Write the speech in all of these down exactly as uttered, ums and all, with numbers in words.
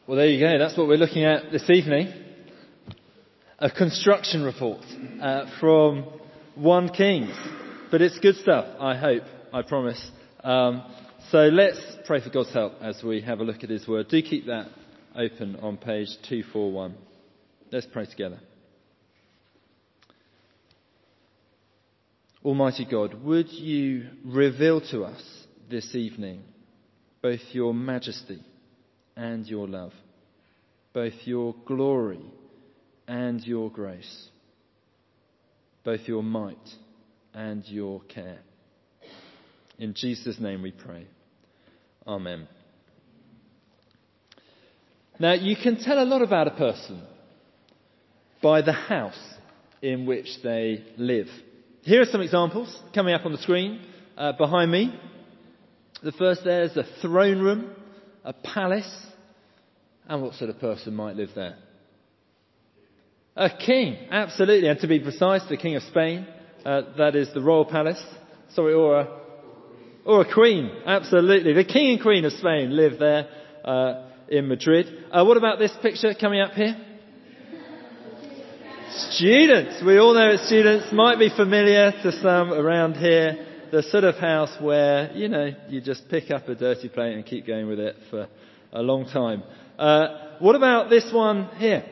Well, there you go. That's what we're looking at this evening. A construction report uh, from First Kings. But it's good stuff, I hope, I promise. Um, so let's pray for God's help as we have a look at his word. Do keep that open on page two forty-one. Let's pray together. Almighty God, would you reveal to us this evening both your majesty and your love, both your glory and your grace, both your might and your care. In Jesus' name we pray. Amen. Now, you can tell a lot about a person by the house in which they live. Here are some examples coming up on the screen uh, behind me. The first there is a throne room, a palace. And what sort of person might live there? A king, absolutely. And to be precise, the King of Spain. Uh, that is the royal palace. Sorry, or a, or a queen, absolutely. The King and Queen of Spain live there uh, in Madrid. Uh, what about this picture coming up here? Students. We all know it's students. Might be familiar to some around here. The sort of house where, you know, you just pick up a dirty plate and keep going with it for a long time. Uh, what about this one here?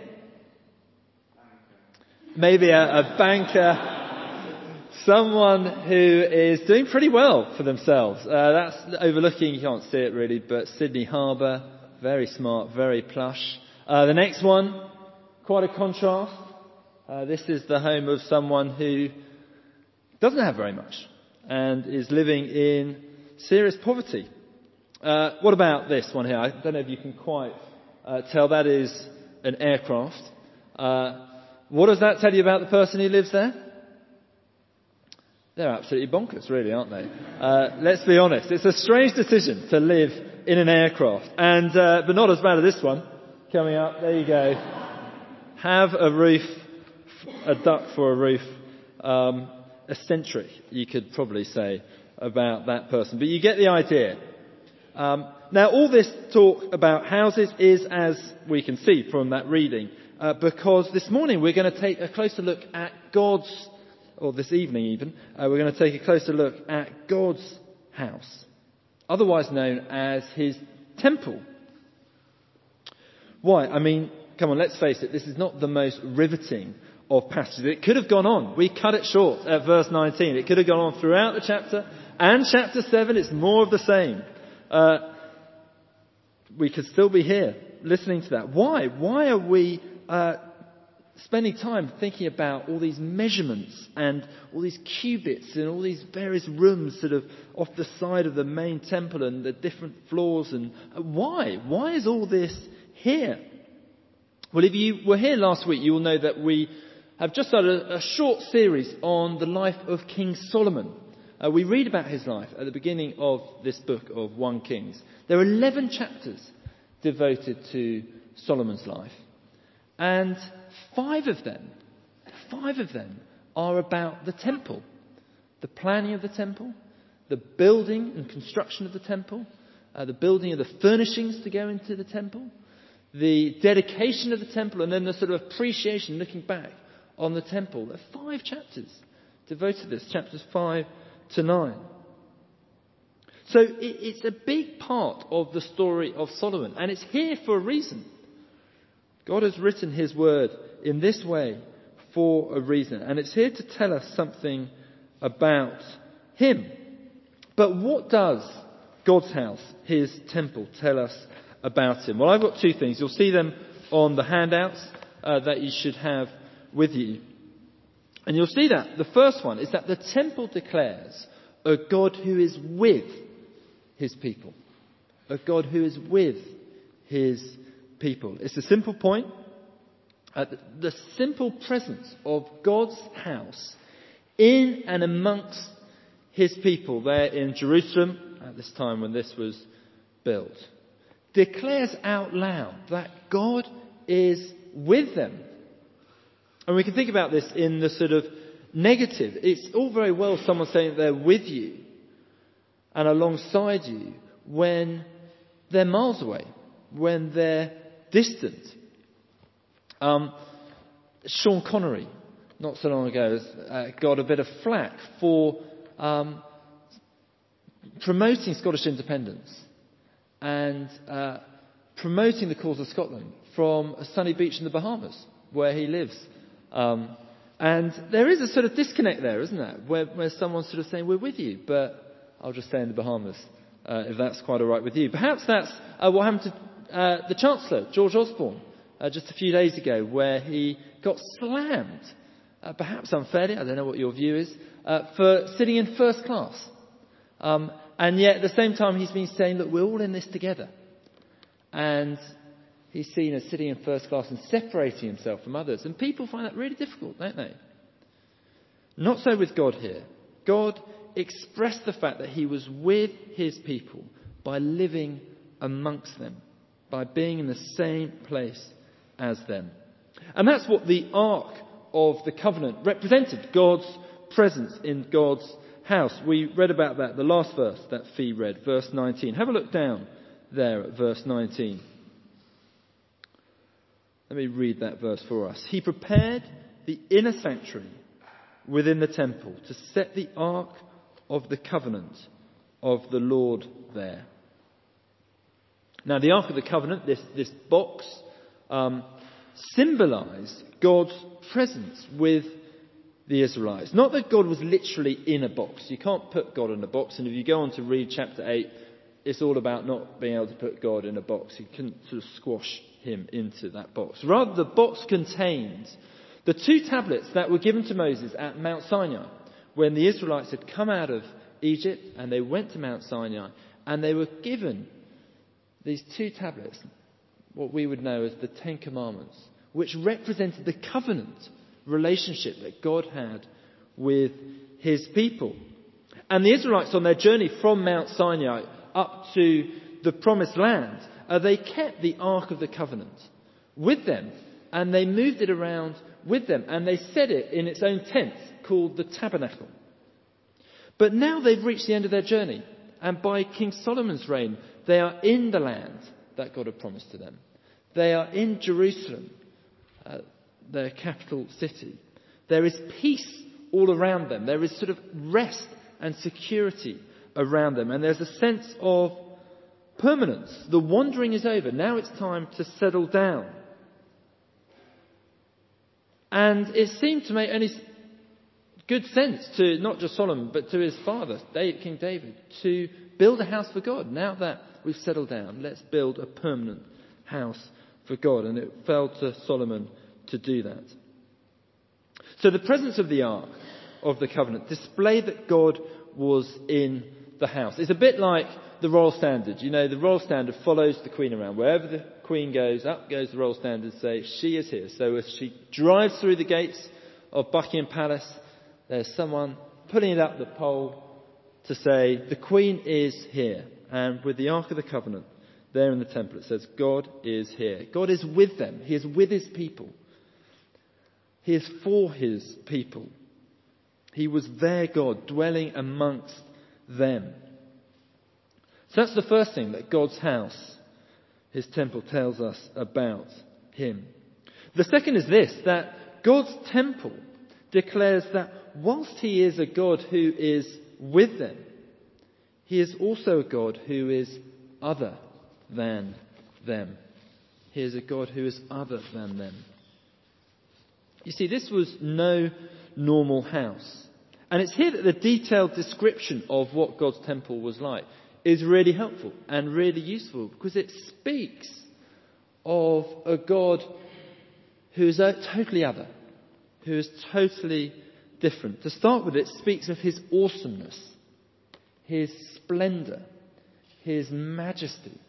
Maybe a, a banker, someone who is doing pretty well for themselves. Uh, that's overlooking, you can't see it really, but Sydney Harbour, very smart, very plush. Uh, the next one, quite a contrast. Uh, this is the home of someone who doesn't have very much and is living in serious poverty. Uh, what about this one here? I don't know if you can quite uh, tell. That is an aircraft. Uh, what does that tell you about the person who lives there? They're absolutely bonkers, really, aren't they? Uh, let's be honest. It's a strange decision to live in an aircraft. And, uh, but not as bad as this one coming up. There you go. Have a roof, a duck for a roof. Um, eccentric, you could probably say about that person. But you get the idea. Um, now, all this talk about houses is, as we can see from that reading, uh, because this morning we're going to take a closer look at God's, or this evening even, uh, we're going to take a closer look at God's house, otherwise known as his temple. Why? I mean, come on, let's face it, this is not the most riveting of passages. It could have gone on. We cut it short at verse nineteen. It could have gone on throughout the chapter, and chapter seven, it's more of the same. Uh, we could still be here listening to that. Why? Why are we uh, spending time thinking about all these measurements and all these cubits and all these various rooms sort of off the side of the main temple and the different floors? And uh, why? Why is all this here? Well, if you were here last week, you will know that we have just done a, a short series on the life of King Solomon. Uh, we read about his life at the beginning of this book of First Kings. There are eleven chapters devoted to Solomon's life. And five of them, five of them are about the temple. The planning of the temple, the building and construction of the temple, uh, the building of the furnishings to go into the temple, the dedication of the temple, and then the sort of appreciation looking back on the temple. There are five chapters devoted to this, chapters five to nine. So it's a big part of the story of Solomon, and it's here for a reason. God has written his word in this way for a reason, and it's here to tell us something about him. But what does God's house, his temple, tell us about him? Well, I've got two things. You'll see them on the handouts uh, that you should have with you. And you'll see that the first one is that the temple declares a God who is with his people. A God who is with his people. It's a simple point. Uh, the, the simple presence of God's house in and amongst his people there in Jerusalem at this time when this was built declares out loud that God is with them. And we can think about this in the sort of negative. It's all very well someone saying they're with you and alongside you when they're miles away, when they're distant. Um, Sean Connery, not so long ago, uh, got a bit of flack for um, promoting Scottish independence and uh, promoting the cause of Scotland from a sunny beach in the Bahamas, where he lives. Um, and there is a sort of disconnect there, isn't there? Where, where someone's sort of saying, we're with you, but I'll just stay in the Bahamas, uh, if that's quite all right with you. Perhaps that's uh, what happened to uh, the Chancellor, George Osborne, uh, just a few days ago, where he got slammed, uh, perhaps unfairly, I don't know what your view is, uh, for sitting in first class. Um, and yet at the same time he's been saying, look, we're all in this together. And he's seen as sitting in first class and separating himself from others. And people find that really difficult, don't they? Not so with God here. God expressed the fact that he was with his people by living amongst them, by being in the same place as them. And that's what the Ark of the Covenant represented, God's presence in God's house. We read about that, the last verse that Fee read, verse nineteen. Have a look down there at verse nineteen. Let me read that verse for us. He prepared the inner sanctuary within the temple to set the Ark of the Covenant of the Lord there. Now, the Ark of the Covenant, this, this box, um, symbolised God's presence with the Israelites. Not that God was literally in a box. You can't put God in a box. And if you go on to read chapter eight, it's all about not being able to put God in a box. You couldn't sort of squash him into that box. Rather, the box contained the two tablets that were given to Moses at Mount Sinai when the Israelites had come out of Egypt and they went to Mount Sinai and they were given these two tablets, what we would know as the Ten Commandments, which represented the covenant relationship that God had with his people. And the Israelites on their journey from Mount Sinai up to the Promised Land, uh, they kept the Ark of the Covenant with them and they moved it around with them and they set it in its own tent called the Tabernacle. But now they've reached the end of their journey and by King Solomon's reign they are in the land that God had promised to them. They are in Jerusalem, uh, their capital city. There is peace all around them. There is sort of rest and security around them. And there's a sense of permanence. The wandering is over. Now it's time to settle down. And it seemed to make any good sense to not just Solomon, but to his father, King David, to build a house for God. Now that we've settled down, let's build a permanent house for God. And it fell to Solomon to do that. So the presence of the Ark of the Covenant displayed that God was in the house. It's a bit like the Royal Standard. You know, the Royal Standard follows the Queen around. Wherever the Queen goes, up goes the Royal Standard to say, she is here. So as she drives through the gates of Buckingham Palace, there's someone putting it up the pole to say, the Queen is here. And with the Ark of the Covenant, there in the temple, it says, God is here. God is with them. He is with his people. He is for his people. He was their God, dwelling amongst them. So that's the first thing that God's house, his temple, tells us about him. The second is this, that God's temple declares that whilst he is a God who is with them, he is also a God who is other than them. He is a God who is other than them. You see, this was no normal house. And it's here that the detailed description of what God's temple was like is really helpful and really useful, because it speaks of a God who is totally other, who is totally different. To start with, it speaks of his awesomeness, his splendour, his majesty.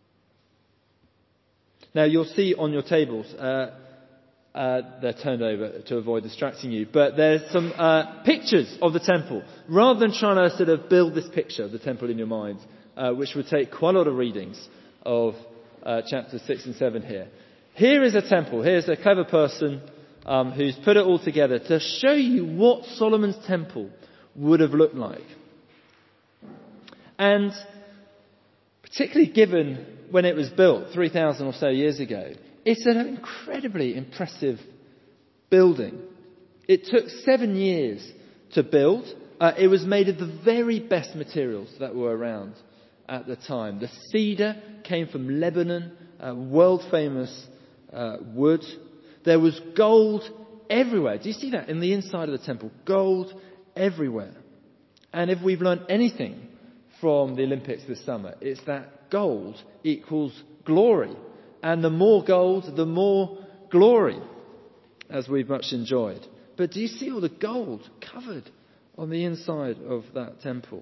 Now, you'll see on your tables, uh, uh, they're turned over to avoid distracting you, but there's some uh, pictures of the temple. Rather than trying to sort of build this picture of the temple in your mind, uh, which would take quite a lot of readings of uh, chapters six and seven here. Here is a temple. Here's a clever person um, who's put it all together to show you what Solomon's temple would have looked like. And particularly given when it was built three thousand or so years ago, it's an incredibly impressive building. It took seven years to build. Uh, it was made of the very best materials that were around at the time. The cedar came from Lebanon, uh, world famous uh, wood. There was gold everywhere. Do you see that in the inside of the temple? Gold everywhere. And if we've learned anything from the Olympics this summer, it's that gold equals glory. And the more gold, the more glory, as we've much enjoyed. But do you see all the gold covered on the inside of that temple?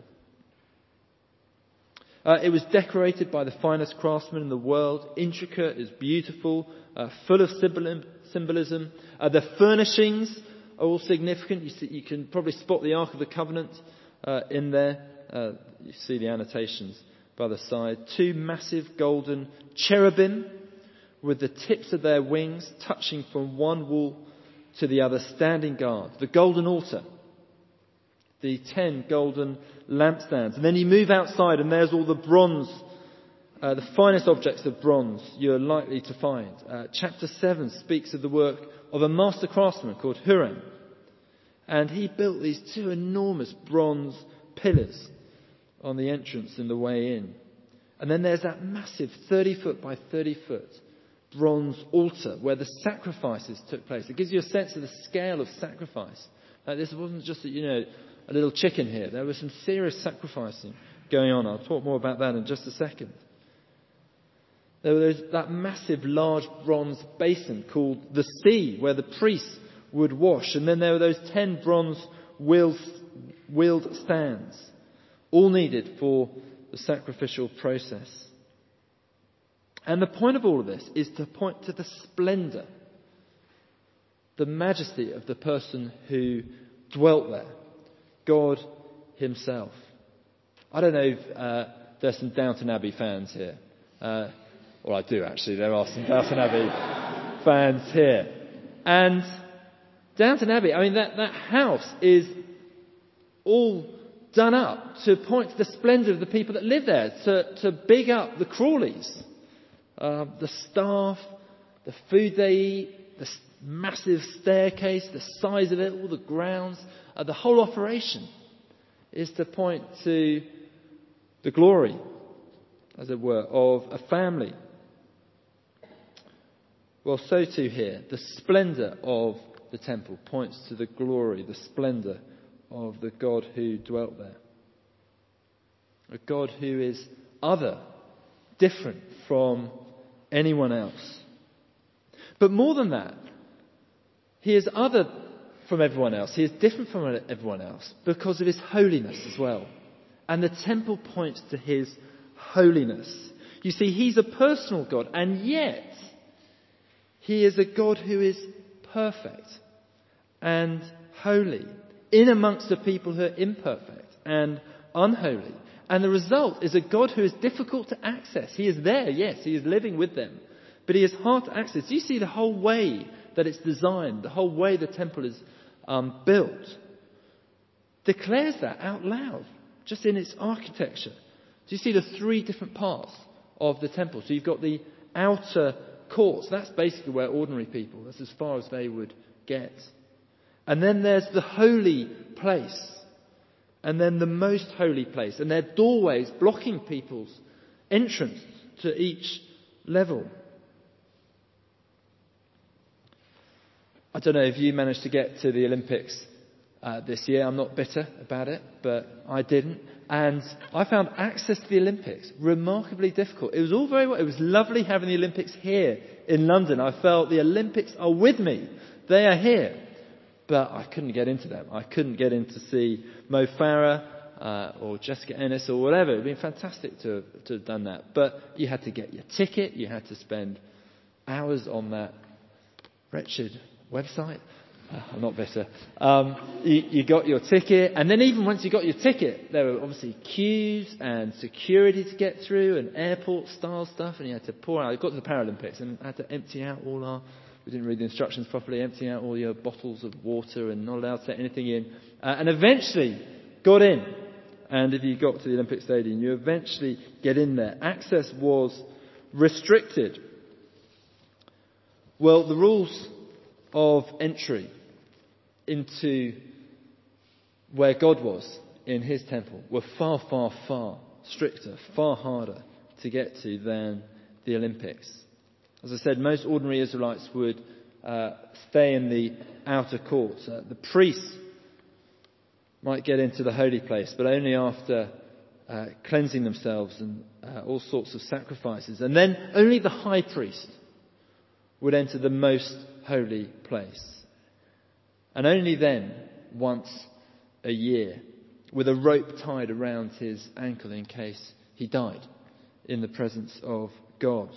Uh, it was decorated by the finest craftsmen in the world. Intricate, it's beautiful, uh, full of symbolism. Uh, the furnishings are all significant. You see, you can probably spot the Ark of the Covenant uh, in there. Uh, you see the annotations by the side. Two massive golden cherubim with the tips of their wings touching from one wall to the other, standing guard. The golden altar. The ten golden lampstands. And then you move outside and there's all the bronze, uh, the finest objects of bronze you're likely to find. Uh, chapter seven speaks of the work of a master craftsman called Huram. And he built these two enormous bronze pillars on the entrance and the way in. And then there's that massive thirty foot by thirty foot bronze altar where the sacrifices took place. It gives you a sense of the scale of sacrifice. Like this wasn't just, you know, a little chicken here. There was some serious sacrificing going on. I'll talk more about that in just a second. There was that massive large bronze basin called the sea where the priests would wash. And then there were those ten bronze wheeled, wheeled stands, all needed for the sacrificial process. And the point of all of this is to point to the splendour, the majesty of the person who dwelt there, God himself. I don't know if uh, there's some Downton Abbey fans here. Uh, well, I do actually. There are some Downton Abbey fans here. And Downton Abbey, I mean, that, that house is all done up to point to the splendour of the people that live there, to, to big up the Crawleys, uh, the staff, the food they eat, the massive staircase, the size of it, all the grounds, uh, the whole operation is to point to the glory, as it were, of a family. Well, so too here, the splendour of the temple points to the glory, the splendour of the God who dwelt there. A God who is other, different from anyone else. But more than that, he is other from everyone else. He is different from everyone else because of his holiness as well. And the temple points to his holiness. You see, he's a personal God, and yet he is a God who is perfect and holy in amongst the people who are imperfect and unholy. And the result is a God who is difficult to access. He is there, yes, he is living with them, but he is hard to access. Do you see the whole way that it's designed, the whole way the temple is um, built, declares that out loud, just in its architecture. Do you see the three different parts of the temple? So you've got the outer courts. That's basically where ordinary people, that's as far as they would get. And then there's the holy place. And then the most holy place. And there are doorways blocking people's entrance to each level. I don't know if you managed to get to the Olympics uh, this year. I'm not bitter about it, but I didn't. And I found access to the Olympics remarkably difficult. It was all very well. It was lovely having the Olympics here in London. I felt the Olympics are with me. They are here. But I couldn't get into them. I couldn't get in to see Mo Farah uh, or Jessica Ennis or whatever. It would have been fantastic to, to have done that. But you had to get your ticket. You had to spend hours on that wretched website. Uh, I'm not bitter. Um, you, you got your ticket. And then even once you got your ticket, there were obviously queues and security to get through and airport style stuff. And you had to pour out. I got to the Paralympics and had to empty out all our... We didn't read the instructions properly, emptying out all your bottles of water and not allowed to set anything in. Uh, and eventually got in. And if you got to the Olympic Stadium, you eventually get in there. Access was restricted. Well, the rules of entry into where God was in his temple were far, far, far stricter, far harder to get to than the Olympics. As I said, most ordinary Israelites would uh, stay in the outer courts. Uh, the priests might get into the holy place, but only after uh, cleansing themselves and uh, all sorts of sacrifices. And then only the high priest would enter the most holy place. And only then, once a year, with a rope tied around his ankle in case he died in the presence of God.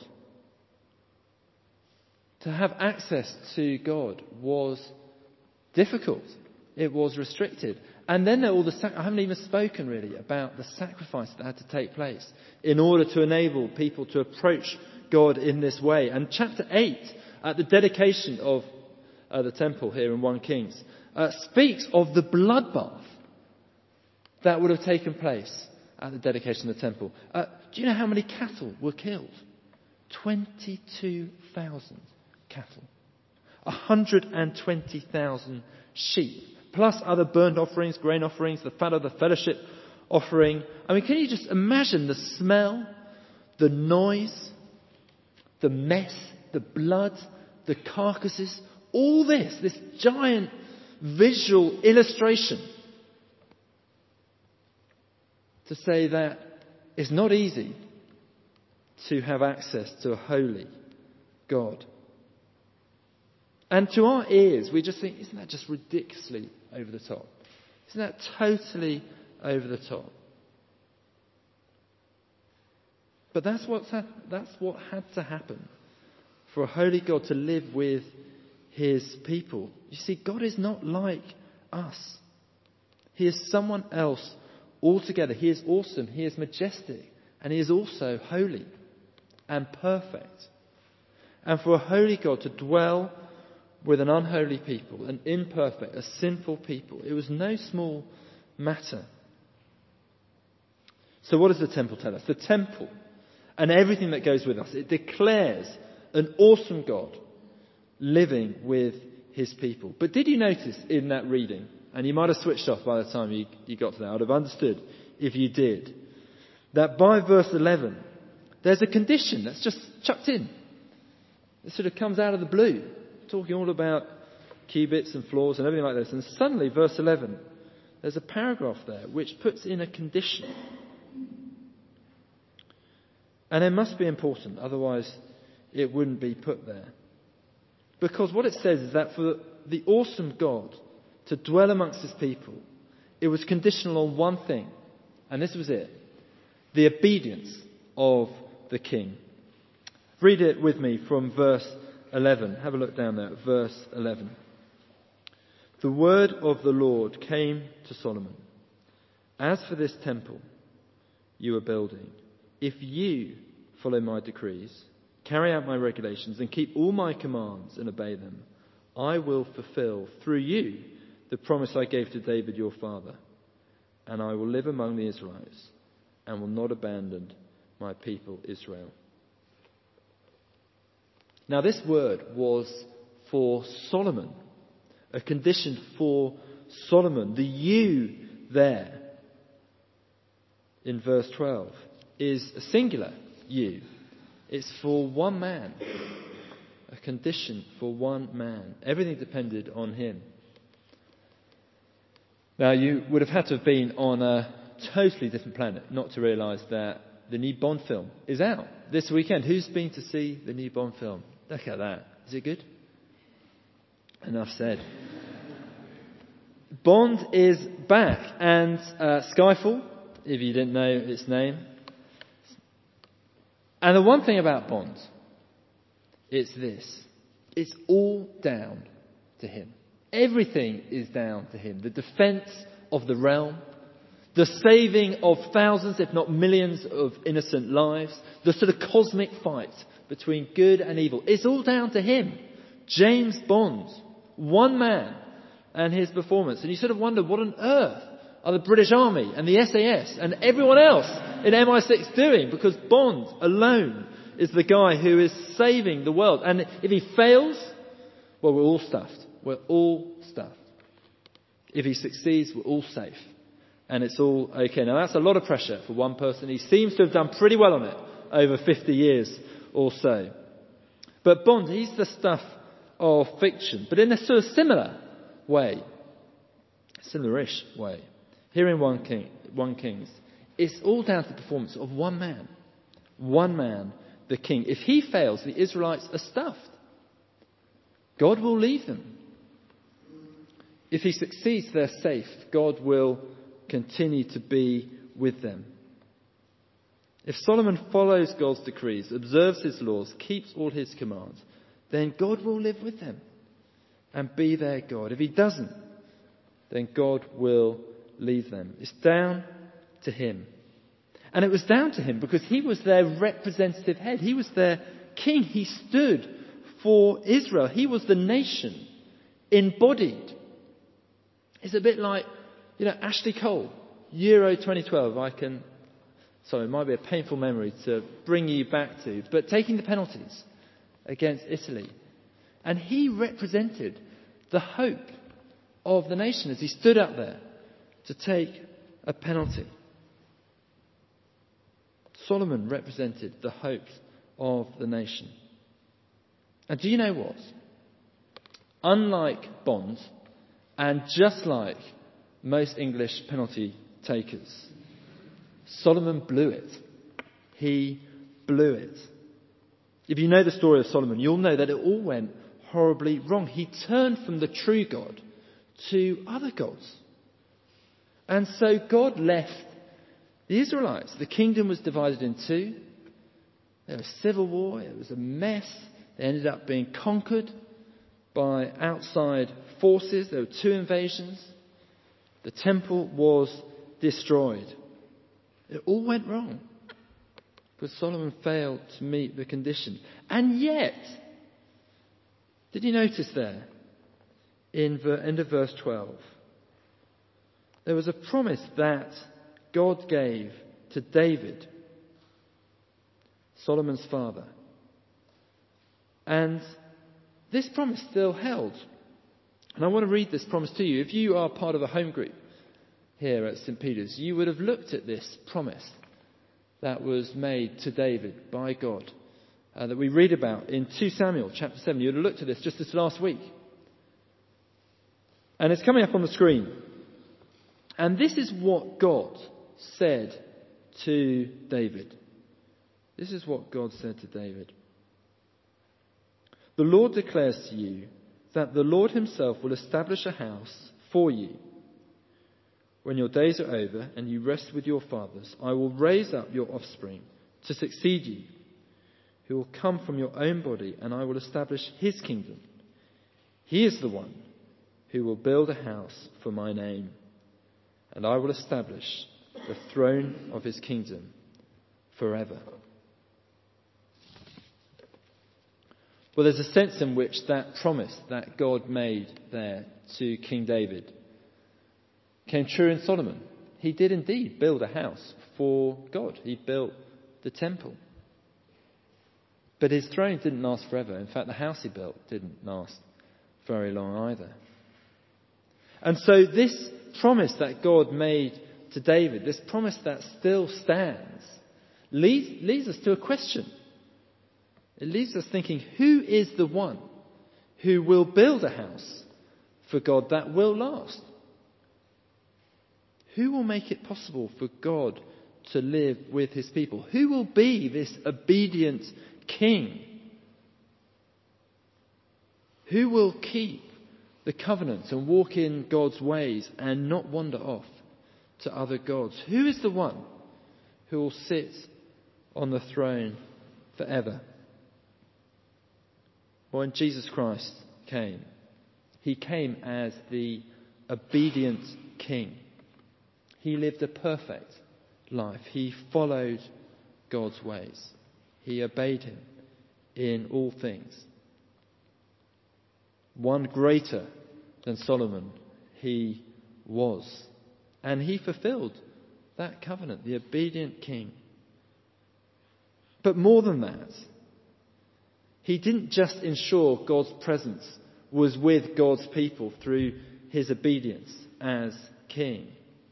To have access to God was difficult. It was restricted. And then there are all the sac- I haven't even spoken really about the sacrifice that had to take place in order to enable people to approach God in this way. And chapter eight, at the dedication of uh, the temple here in First Kings, uh, speaks of the bloodbath that would have taken place at the dedication of the temple. Uh, do you know how many cattle were killed? twenty-two thousand cattle. one hundred twenty thousand sheep. Plus other burnt offerings, grain offerings, the fat of the fellowship offering. I mean, can you just imagine the smell, the noise, the mess, the blood, the carcasses, all this, this giant visual illustration to say that it's not easy to have access to a holy God. And to our ears, we just think, isn't that just ridiculously over the top? Isn't that totally over the top? But that's what's ha- that's what had to happen for a holy God to live with his people. You see, God is not like us. He is someone else altogether. He is awesome. He is majestic. And he is also holy and perfect. And for a holy God to dwell with an unholy people, an imperfect, a sinful people, it was no small matter. So what does the temple tell us? The temple and everything that goes with us, it declares an awesome God living with his people. But did you notice in that reading, and you might have switched off by the time you, you got to that, I would have understood if you did, that by verse eleven, there's a condition that's just chucked in. It sort of comes out of the blue, talking all about cubits and floors and everything like this. And suddenly, verse eleven, there's a paragraph there which puts in a condition. And it must be important, otherwise it wouldn't be put there. Because what it says is that for the awesome God to dwell amongst his people, it was conditional on one thing. And this was it. The obedience of the king. Read it with me from verse eleven. Have a look down there at verse eleven. The word of the Lord came to Solomon. As for this temple you are building, if you follow my decrees, carry out my regulations, and keep all my commands and obey them, I will fulfill through you the promise I gave to David your father, and I will live among the Israelites and will not abandon my people Israel. Now this word was for Solomon, a condition for Solomon. The you there in verse twelve is a singular you. It's for one man, a condition for one man. Everything depended on him. Now you would have had to have been on a totally different planet not to realise that the new Bond film is out this weekend. Who's been to see the new Bond film? Look at that. Is it good? Enough said. Bond is back, and uh, Skyfall, if you didn't know its name. And the one thing about Bond, it's this. It's all down to him. Everything is down to him. The defence of the realm, the saving of thousands, if not millions, of innocent lives, the sort of cosmic fight between good and evil. It's all down to him. James Bond, one man, and his performance. And you sort of wonder, what on earth are the British Army and the S A S and everyone else in M I six doing? Because Bond alone is the guy who is saving the world. And if he fails, well, we're all stuffed. We're all stuffed. If he succeeds, we're all safe. And it's all okay. Now, that's a lot of pressure for one person. He seems to have done pretty well on it over fifty years or so. But Bond, he's the stuff of fiction, but in a sort of similar way, similar-ish way. Here in one King, one Kings, it's all down to the performance of one man. One man, the king. If he fails, the Israelites are stuffed. God will leave them. If he succeeds, they're safe. God will continue to be with them. If Solomon follows God's decrees, observes his laws, keeps all his commands, then God will live with them and be their God. If he doesn't, then God will leave them. It's down to him. And it was down to him because he was their representative head. He was their king. He stood for Israel. He was the nation embodied. It's a bit like, you know, Ashley Cole, Euro twenty twelve. I can, sorry, it might be a painful memory to bring you back to, but taking the penalties against Italy. And he represented the hope of the nation as he stood up there to take a penalty. Solomon represented the hopes of the nation. And do you know what? Unlike Bond, and just like most English penalty takers, Solomon blew it. He blew it. If you know the story of Solomon, you'll know that it all went horribly wrong. He turned from the true God to other gods. And so God left the Israelites. The kingdom was divided in two. There was civil war. It was a mess. They ended up being conquered by outside forces. There were two invasions. The temple was destroyed. It all went wrong because Solomon failed to meet the condition. And yet, did you notice there in the end of verse twelve, there was a promise that God gave to David, Solomon's father. And this promise still held. And I want to read this promise to you. If you are part of a home group here at Saint Peter's, you would have looked at this promise that was made to David by God, uh, that we read about in Second Samuel chapter seven. You would have looked at this just this last week. And it's coming up on the screen. And this is what God said to David. This is what God said to David. The Lord declares to you that the Lord himself will establish a house for you. When your days are over and you rest with your fathers, I will raise up your offspring to succeed you, who will come from your own body, and I will establish his kingdom. He is the one who will build a house for my name, and I will establish the throne of his kingdom forever. Well, there's a sense in which that promise that God made there to King David came true in Solomon. He did indeed build a house for God. He built the temple. But his throne didn't last forever. In fact, the house he built didn't last very long either. And so this promise that God made to David, this promise that still stands, leads, leads us to a question. It leaves us thinking, who is the one who will build a house for God that will last? Who will make it possible for God to live with his people? Who will be this obedient king? Who will keep the covenant and walk in God's ways and not wander off to other gods? Who is the one who will sit on the throne forever? When Jesus Christ came, he came as the obedient king. He lived a perfect life. He followed God's ways. He obeyed him in all things. One greater than Solomon he was. And he fulfilled that covenant, the obedient king. But more than that, he didn't just ensure God's presence was with God's people through his obedience as king.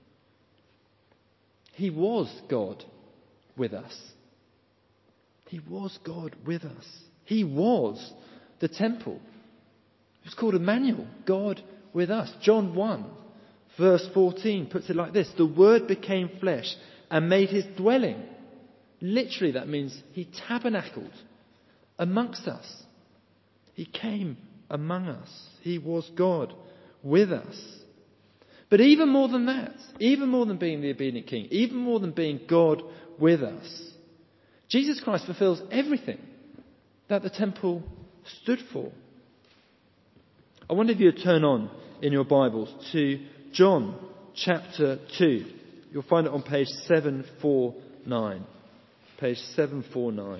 He was God with us. He was God with us. He was the temple. It was called Emmanuel, God with us. John one, verse fourteen puts it like this: the Word became flesh and made his dwelling. Literally, that means he tabernacled amongst us. He came among us. He was God with us. But even more than that, even more than being the obedient king, even more than being God with us, Jesus Christ fulfills everything that the temple stood for. I wonder if you would turn on in your Bibles to John chapter two. You'll find it on page seven forty-nine. Page seven forty-nine.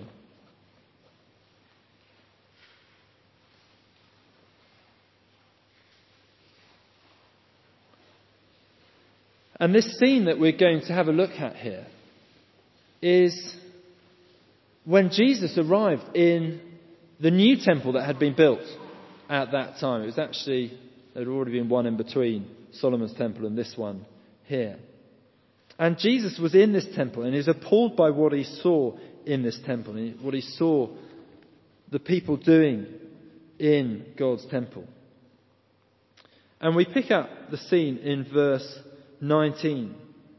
And this scene that we're going to have a look at here is when Jesus arrived in the new temple that had been built at that time. It was actually, there had already been one in between Solomon's temple and this one here. And Jesus was in this temple and he was appalled by what he saw in this temple and what he saw the people doing in God's temple. And we pick up the scene in verse nineteen,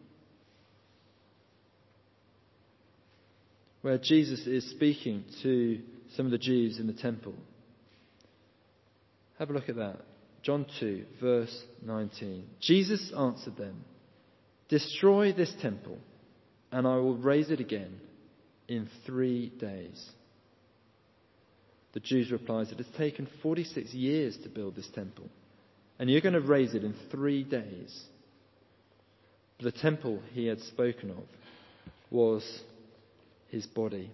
where Jesus is speaking to some of the Jews in the temple. Have a look at that. John two, verse nineteen. Jesus answered them, "Destroy this temple, and I will raise it again in three days." The Jews replied, "It has taken forty-six years to build this temple, and you're going to raise it in three days." The temple he had spoken of was his body.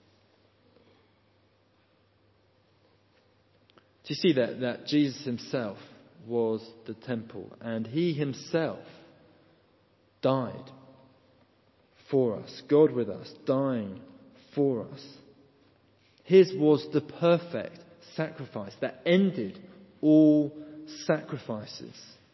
Do you see that, that Jesus himself was the temple, and he himself died for us, God with us, dying for us. His was the perfect sacrifice that ended all sacrifices.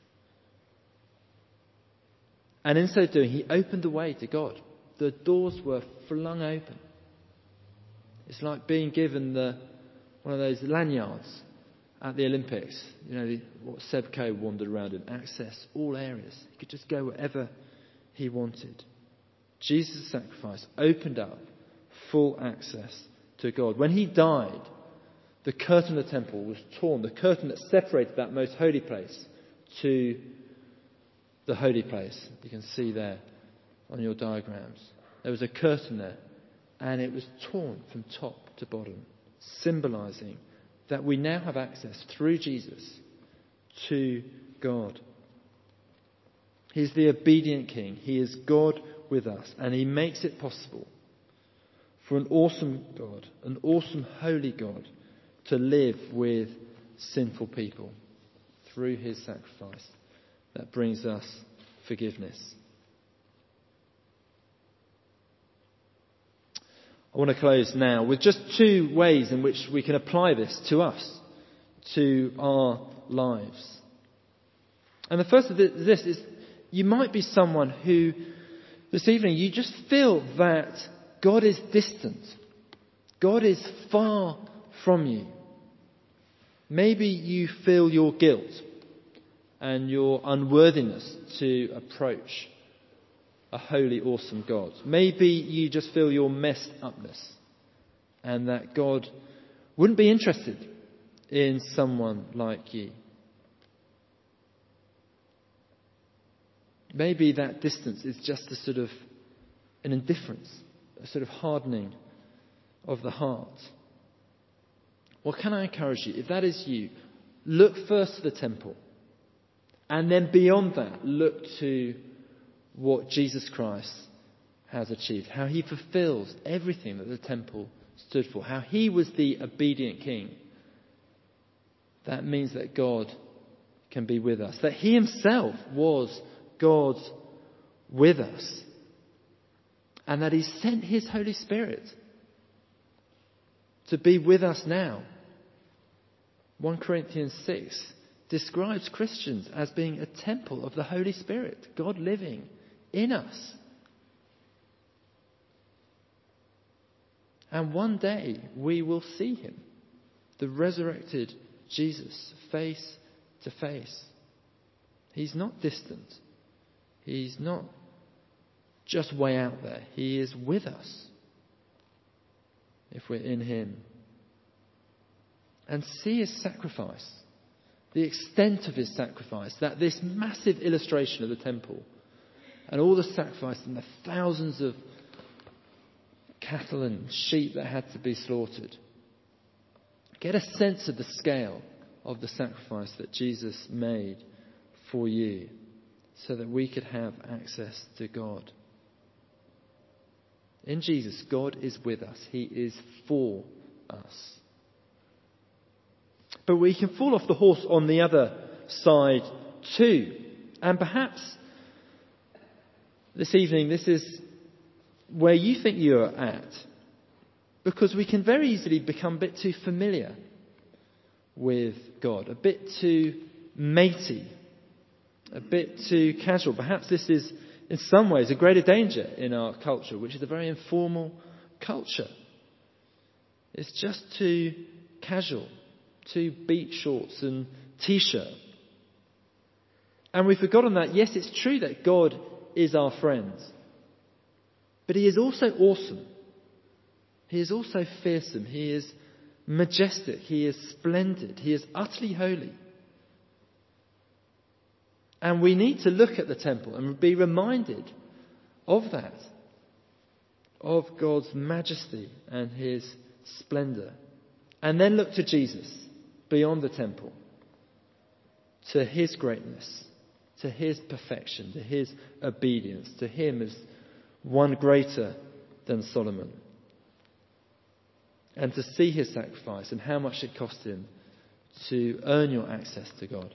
And in so doing, he opened the way to God. The doors were flung open. It's like being given the one of those lanyards at the Olympics. You know, what Seb Coe wandered around in. Access all areas. He could just go wherever he wanted. Jesus' sacrifice opened up full access to God. When he died, the curtain of the temple was torn. The curtain that separated that most holy place to the holy place. You can see there on your diagrams. There was a curtain there, and it was torn from top to bottom, symbolising that we now have access through Jesus to God. He's the obedient King. He is God with us, and he makes it possible for an awesome God, an awesome holy God, to live with sinful people through his sacrifice that brings us forgiveness. I want to close now with just two ways in which we can apply this to us, to our lives. And the first of this is, you might be someone who this evening you just feel that God is distant. God is far from you. Maybe you feel your guilt and your unworthiness to approach a holy, awesome God. Maybe you just feel your messed upness and that God wouldn't be interested in someone like you. Maybe that distance is just a sort of an indifference, a sort of hardening of the heart. Well, can I encourage you, if that is you, look first to the temple. And then beyond that, look to what Jesus Christ has achieved. How he fulfills everything that the temple stood for. How he was the obedient king. That means that God can be with us. That he himself was God with us. And that he sent his Holy Spirit to be with us now. First Corinthians six describes Christians as being a temple of the Holy Spirit, God living in us. And one day we will see him, the resurrected Jesus, face to face. He's not distant. He's not just way out there. He is with us if we're in him. And see his sacrifice, the extent of his sacrifice, that this massive illustration of the temple and all the sacrifice and the thousands of cattle and sheep that had to be slaughtered. Get a sense of the scale of the sacrifice that Jesus made for you so that we could have access to God. In Jesus, God is with us. He is for us. But we can fall off the horse on the other side too. And perhaps this evening, this is where you think you're at. Because we can very easily become a bit too familiar with God, a bit too matey, a bit too casual. Perhaps this is, in some ways, a greater danger in our culture, which is a very informal culture. It's just too casual, too beat shorts and t-shirt. And we've forgotten that, yes, it's true that God is our friend, but he is also awesome. He is also fearsome. He is majestic. He is splendid. He is utterly holy. And we need to look at the temple and be reminded of that, of God's majesty and his splendour. And then look to Jesus beyond the temple, to his greatness, to his perfection, to his obedience, to him as one greater than Solomon. And to see his sacrifice and how much it cost him to earn your access to God.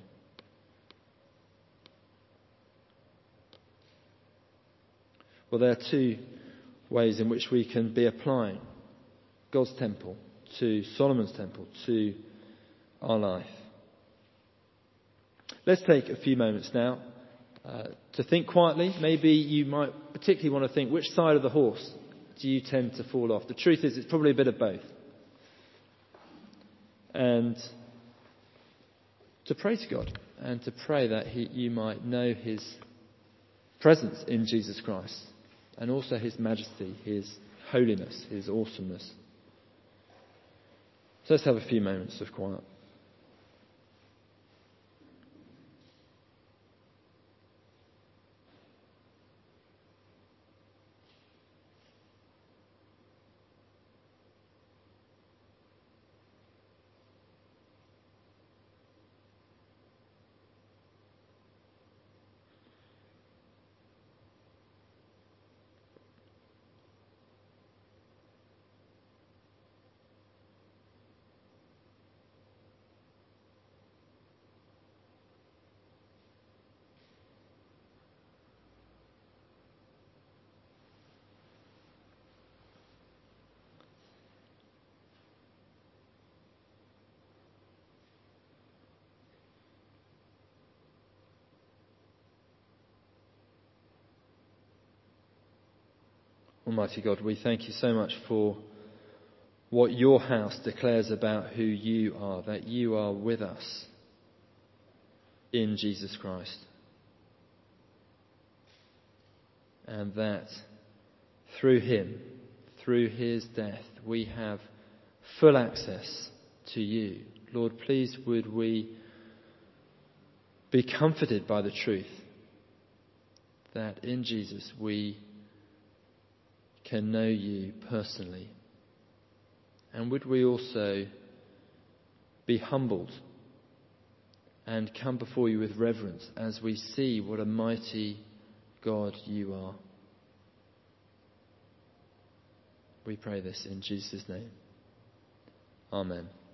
Well, there are two ways in which we can be applying God's temple to Solomon's temple, to our life. Let's take a few moments now uh, to think quietly. Maybe you might particularly want to think, which side of the horse do you tend to fall off? The truth is, it's probably a bit of both. And to pray to God and to pray that he, you might know his presence in Jesus Christ and also his majesty, his holiness, his awesomeness. So let's have a few moments of quiet. Almighty God, we thank you so much for what your house declares about who you are, that you are with us in Jesus Christ. And that through him, through his death, we have full access to you. Lord, please would we be comforted by the truth that in Jesus we can know you personally. And would we also be humbled and come before you with reverence as we see what a mighty God you are. We pray this in Jesus' name. Amen.